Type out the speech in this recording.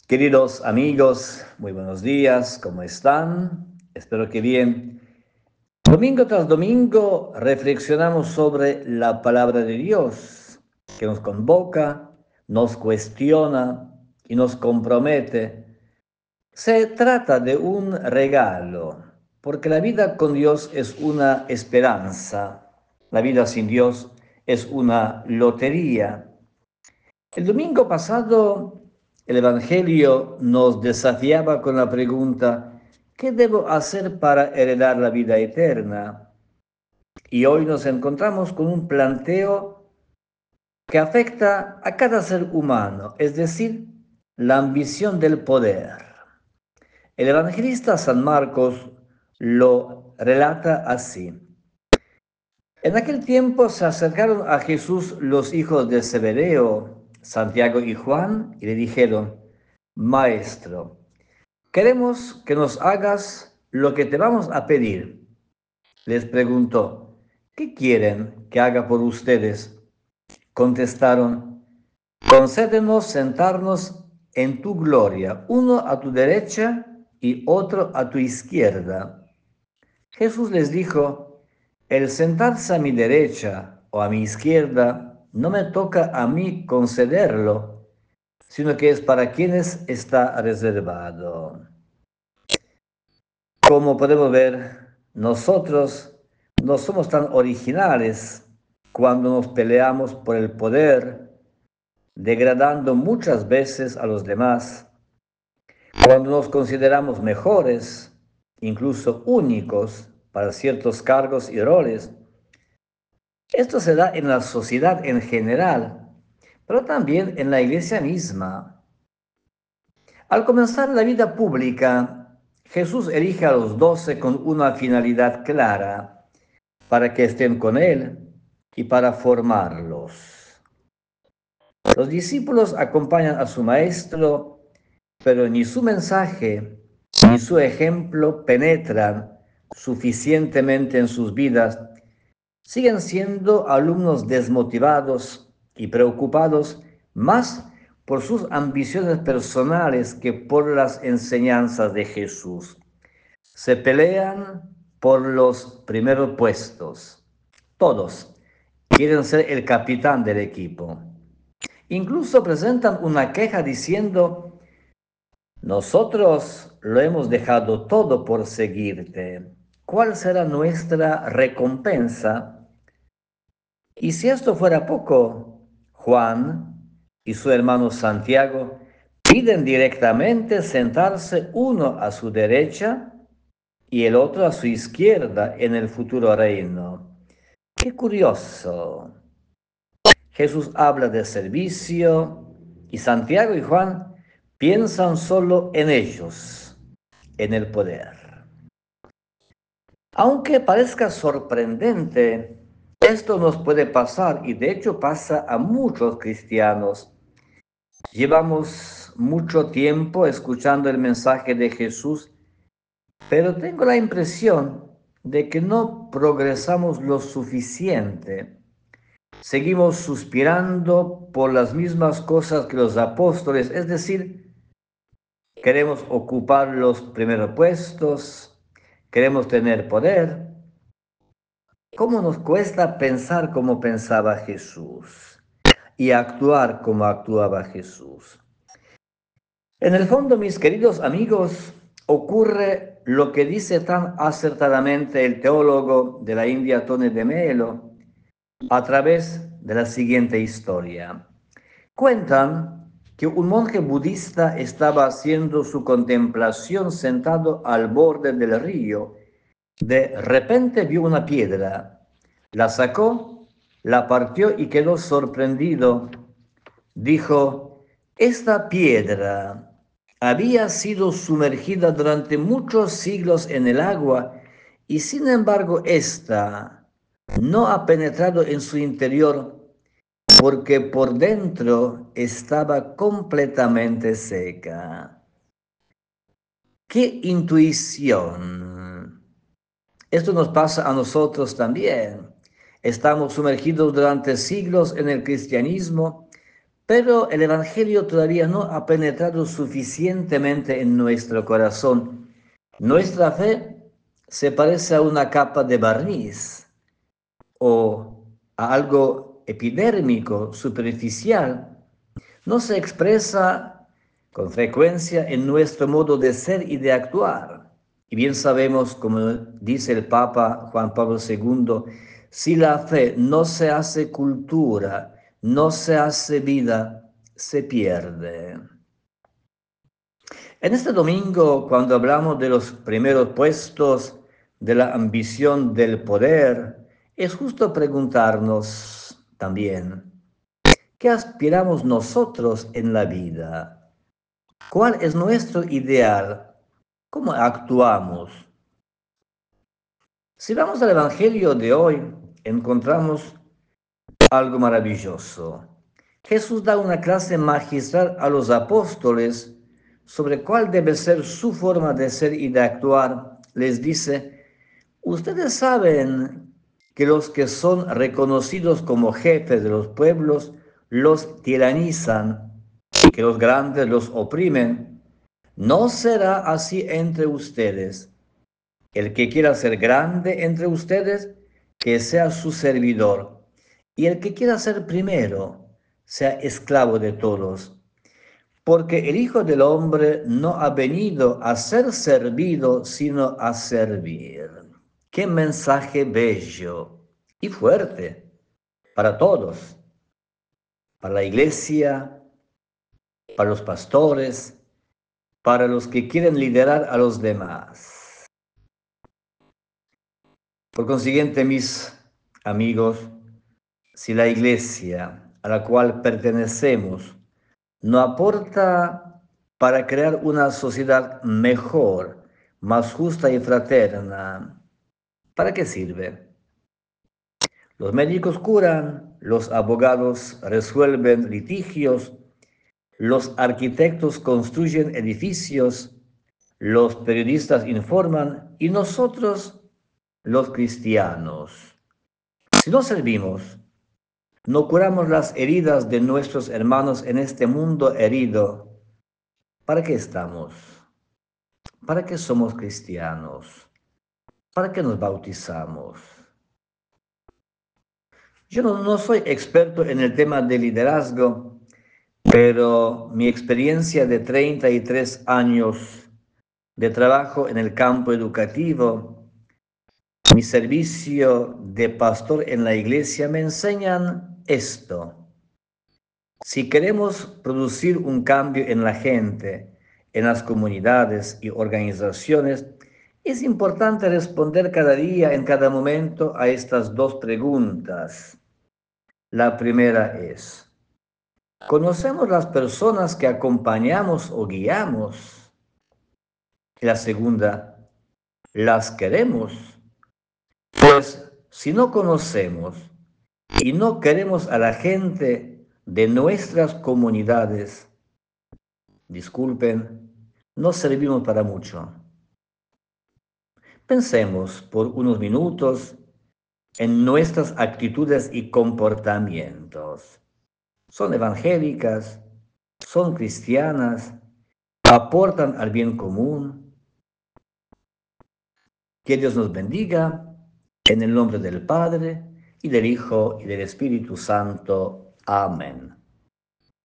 Queridos amigos, muy buenos días, ¿cómo están? Espero que bien. Domingo tras domingo reflexionamos sobre la palabra de Dios que nos convoca, nos cuestiona y nos compromete. Se trata de un regalo, porque la vida con Dios es una esperanza. La vida sin Dios es una lotería. El domingo pasado, el Evangelio nos desafiaba con la pregunta, ¿qué debo hacer para heredar la vida eterna? Y hoy nos encontramos con un planteo que afecta a cada ser humano, es decir, la ambición del poder. El evangelista San Marcos lo relata así. En aquel tiempo se acercaron a Jesús los hijos de Zebedeo, Santiago y Juan, y le dijeron, Maestro, queremos que nos hagas lo que te vamos a pedir. Les preguntó, ¿qué quieren que haga por ustedes? Contestaron, concédenos sentarnos en tu gloria, uno a tu derecha y otro a tu izquierda. Jesús les dijo, el sentarse a mi derecha o a mi izquierda no me toca a mí concederlo, sino que es para quienes está reservado. Como podemos ver, nosotros no somos tan originales cuando nos peleamos por el poder, degradando muchas veces a los demás, cuando nos consideramos mejores, incluso únicos, para ciertos cargos y roles. Esto se da en la sociedad en general, pero también en la iglesia misma. Al comenzar la vida pública, Jesús elige a los 12 con una finalidad clara, para que estén con Él y para formarlos. Los discípulos acompañan a su maestro, pero ni su mensaje ni su ejemplo penetran suficientemente en sus vidas. Siguen siendo alumnos desmotivados y preocupados más por sus ambiciones personales que por las enseñanzas de Jesús. Se pelean por los primeros puestos. Todos quieren ser el capitán del equipo. Incluso presentan una queja diciendo, nosotros lo hemos dejado todo por seguirte. ¿Cuál será nuestra recompensa? Y si esto fuera poco, Juan y su hermano Santiago piden directamente sentarse uno a su derecha y el otro a su izquierda en el futuro reino. Qué curioso. Jesús habla de servicio y Santiago y Juan piensan solo en ellos, en el poder. Aunque parezca sorprendente, esto nos puede pasar y de hecho pasa a muchos cristianos. Llevamos mucho tiempo escuchando el mensaje de Jesús, pero tengo la impresión de que no progresamos lo suficiente. Seguimos suspirando por las mismas cosas que los apóstoles, es decir, queremos ocupar los primeros puestos, queremos tener poder. ¿Cómo nos cuesta pensar como pensaba Jesús y actuar como actuaba Jesús? En el fondo, mis queridos amigos, ocurre lo que dice tan acertadamente el teólogo de la India Tony de Melo a través de la siguiente historia. Cuentan que un monje budista estaba haciendo su contemplación sentado al borde del río. De repente vio una piedra, la sacó, la partió y quedó sorprendido. Dijo, esta piedra había sido sumergida durante muchos siglos en el agua y sin embargo esta no ha penetrado en su interior porque por dentro estaba completamente seca. ¡Qué intuición! Esto nos pasa a nosotros también. Estamos sumergidos durante siglos en el cristianismo, Pero el Evangelio todavía no ha penetrado suficientemente en nuestro corazón. Nuestra fe se parece a una capa de barniz o a algo epidérmico, superficial. No se expresa con frecuencia en nuestro modo de ser y de actuar. Y bien sabemos, como dice el Papa Juan Pablo II, si la fe no se hace cultura, no se hace vida, se pierde. En este domingo, cuando hablamos de los primeros puestos, de la ambición del poder, es justo preguntarnos también, ¿qué aspiramos nosotros en la vida? ¿Cuál es nuestro ideal? ¿Cómo actuamos? Si vamos al Evangelio de hoy, encontramos algo maravilloso. Jesús da una clase magistral a los apóstoles sobre cuál debe ser su forma de ser y de actuar. Les dice, ustedes saben que los que son reconocidos como jefes de los pueblos los tiranizan y que los grandes los oprimen. No será así entre ustedes. El que quiera ser grande entre ustedes, que sea su servidor. Y el que quiera ser primero, sea esclavo de todos. Porque el Hijo del Hombre no ha venido a ser servido, sino a servir. Qué mensaje bello y fuerte para todos, para la iglesia, para los pastores, para los que quieren liderar a los demás. Por consiguiente, mis amigos, si la iglesia a la cual pertenecemos no aporta para crear una sociedad mejor, más justa y fraterna, ¿para qué sirve? Los médicos curan, los abogados resuelven litigios, los arquitectos construyen edificios, los periodistas informan y nosotros, los cristianos, si no servimos, no curamos las heridas de nuestros hermanos en este mundo herido, ¿para qué estamos? ¿Para qué somos cristianos? ¿Para qué nos bautizamos? Yo no soy experto en el tema de liderazgo, pero mi experiencia de 33 años de trabajo en el campo educativo, mi servicio de pastor en la iglesia me enseñan esto. Si queremos producir un cambio en la gente, en las comunidades y organizaciones, es importante responder cada día, en cada momento, a estas dos preguntas. La primera es, ¿conocemos las personas que acompañamos o guiamos? Y la segunda, ¿las queremos? Pues si no conocemos y no queremos a la gente de nuestras comunidades, disculpen, no servimos para mucho. Pensemos por unos minutos en nuestras actitudes y comportamientos. ¿Son evangélicas? ¿Son cristianas? ¿Aportan al bien común? Que Dios nos bendiga en el nombre del Padre, y del Hijo, y del Espíritu Santo. Amén.